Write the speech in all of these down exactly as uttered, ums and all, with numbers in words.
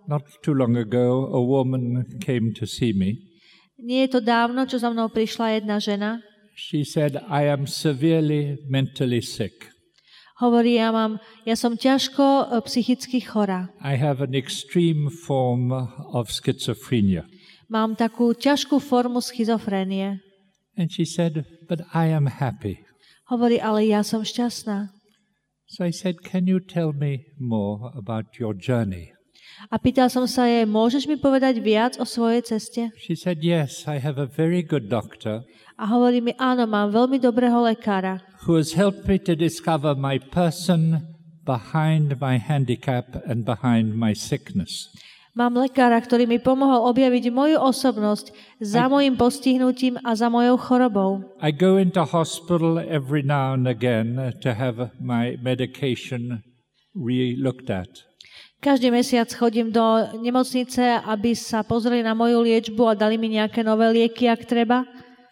Not too long ago, a woman came to see me. Nie je to dávno, čo za mnou prišla jedna žena. She said, I am severely mentally sick. Hovorí, ja, mám, ja som ťažko psychicky chorá. I have an extreme form of schizophrenia. Mám takú ťažkú formu schizofrénie. And she said, but I am happy. Hovorí, ale ja som šťastná. So I said, can you tell me more about your journey? A pýtal som sa jej, môžeš mi povedať viac o svojej ceste? She said, yes, I have a very good doctor. A hovorí mi, áno, mám veľmi dobrého lekára, who has helped me to discover my person behind my handicap and behind my sickness. Mám lekára, ktorý mi pomohol objaviť moju osobnosť za I, mojim postihnutím a za mojou chorobou. I go into hospital every now and again to have my medication re-looked at. Každý mesiac chodím do nemocnice, aby sa pozreli na moju liečbu a dali mi nejaké nové lieky, ak treba.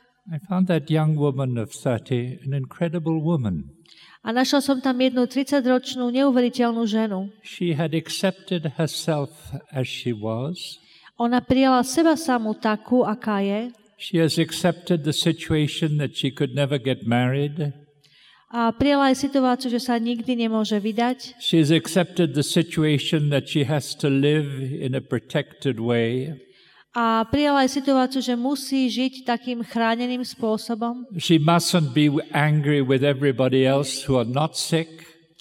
I found that young woman of thirty an incredible woman. A našla som tam jednu tridsaťročnú neuveriteľnú ženu. She had accepted herself as she was. Ona prijala seba samú takú, aká je. She has accepted the situation that she could never get married. A prijala aj situáciu, že sa nikdy nemôže vydať. She has accepted the situation that she has to live in a protected way. A prijala aj situáciu, že musí žiť takým chráneným spôsobom. She mustn't be angry with everybody else who are not sick.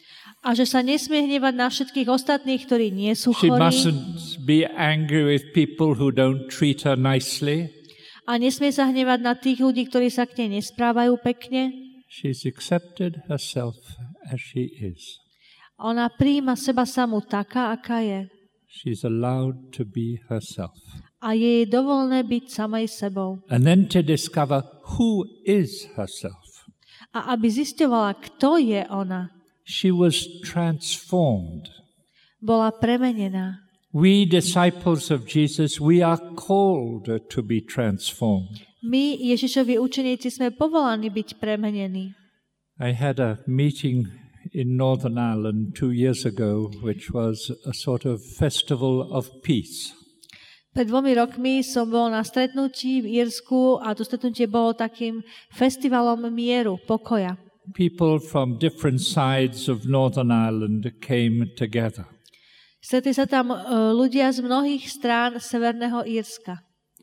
A že sa nesmie hnevať na všetkých ostatných, ktorí nie sú She chorí. mustn't be angry with people who don't treat her nicely. A nesmie sa hnevať na tých ľudí, ktorí sa k nej nesprávajú pekne. She's accepted herself as she is. Ona prijíma seba samú taká, aká je. She's allowed to be herself. A je jej dovolené byť samej sebou. And then to discover who is herself. A aby zisťovala, kto je ona. She was transformed. Bola premenená. We disciples of Jesus, we are called to be transformed. My, Ježišovi učeníci, sme povolaní byť premenení. I had a meeting in Northern Ireland two years ago, which was a sort of festival of peace. Pred dvomi rokmi som bol na stretnutí v Írsku a to stretnutie bolo takým festivalom mieru, pokoja. People from different sides of Northern Ireland came together. Stretli sa tam uh, ľudia z mnohých strán Severného Írska.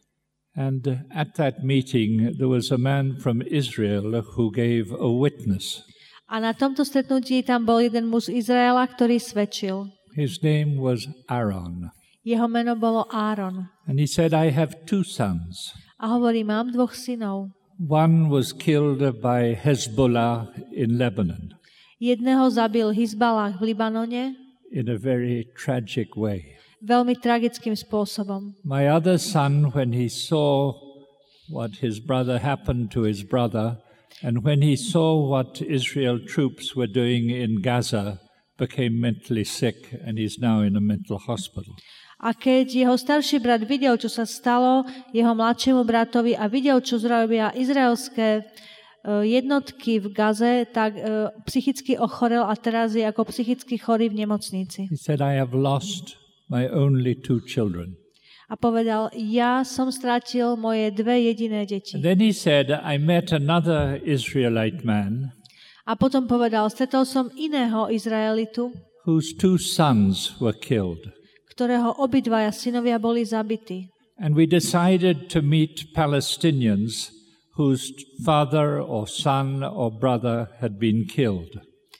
And at that meeting there was a man from Israel who gave a witness. A na tomto stretnutí tam bol jeden muž z Izraela, ktorý svedčil. His name was Aaron. Jeho meno bolo Áron. And he said, I have two sons. A hovorí, mám dvoch synov. One was killed by Hezbollah in Lebanon. Jedného zabil Hizbalách v Libanone. In a very tragic way. Veľmi tragickým spôsobom. My other son, when he saw what his brother happened to his brother, and when he saw what Israel troops were doing in Gaza, became mentally sick, and he's now in a mental hospital. A keď jeho starší brat videl, čo sa stalo jeho mladšiemu bratovi a videl, čo zrobia izraelské uh, jednotky v Gaze, tak uh, psychicky ochorel a teraz je ako psychicky chorý v nemocnici. He said, I have lost my only two children. A povedal, ja som stratil moje dve jediné deti. And then he said, I met another Israelite man. A potom povedal, stretol som iného Izraelitu, whose two sons were killed. Ktorého obidvaja synovia boli zabití. And we decided to meet Palestinians whose father or son or brother had been killed.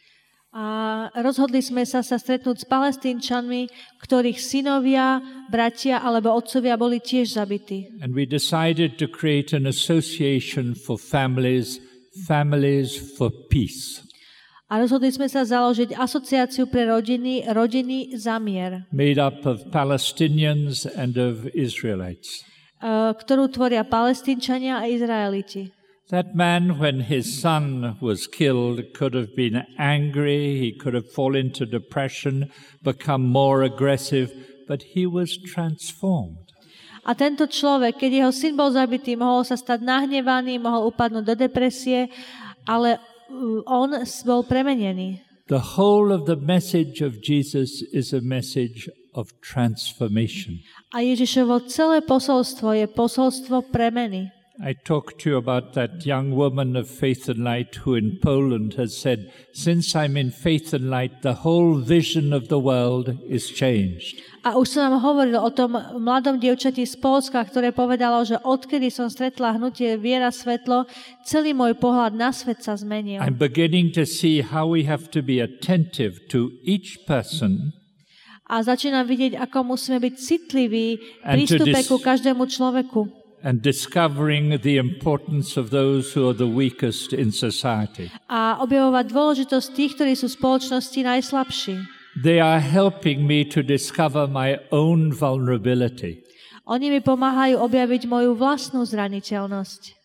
A rozhodli sme sa sa stretnúť s Palestínčanmi, ktorých synovia, bratia alebo otcovia boli tiež zabití. And we decided to create an association for families, families for peace. A rozhodli sme sa založiť asociáciu pre rodiny, rodiny za mier. Made up of Palestinians and of Israelites. Ktorú tvoria Palestínčania a Izraeliti. That man, when his son was killed, could have been angry, he could have fallen into depression, become more aggressive, but he was transformed. A tento človek, keď jeho syn bol zabitý, mohol sa stať nahnevaný, mohol upadnúť do depresie, ale on bol premenený. The whole of the message of Jesus is a message of transformation. A Ježišovo celé posolstvo je posolstvo premeny. I talked to you about that young woman of Faith and Light who in Poland has said, since I'm in Faith and Light, the whole vision of the world is changed. A už som vám hovoril o tom mladom dievčati z Poľska, ktoré povedalo, že odkedy som stretla hnutie Viera svetlo, celý môj pohľad na svet sa zmenil. I'm beginning to see how we have to be attentive to each person. A začínam vidieť, ako musíme byť citliví v prístupe dis- ku každému človeku. And discovering the importance of those who are the weakest in society. A objavovať dôležitosť tých, ktorí sú v spoločnosti najslabší. They are helping me to discover my own vulnerability. Oni mi pomáhajú objaviť moju vlastnú zraniteľnosť.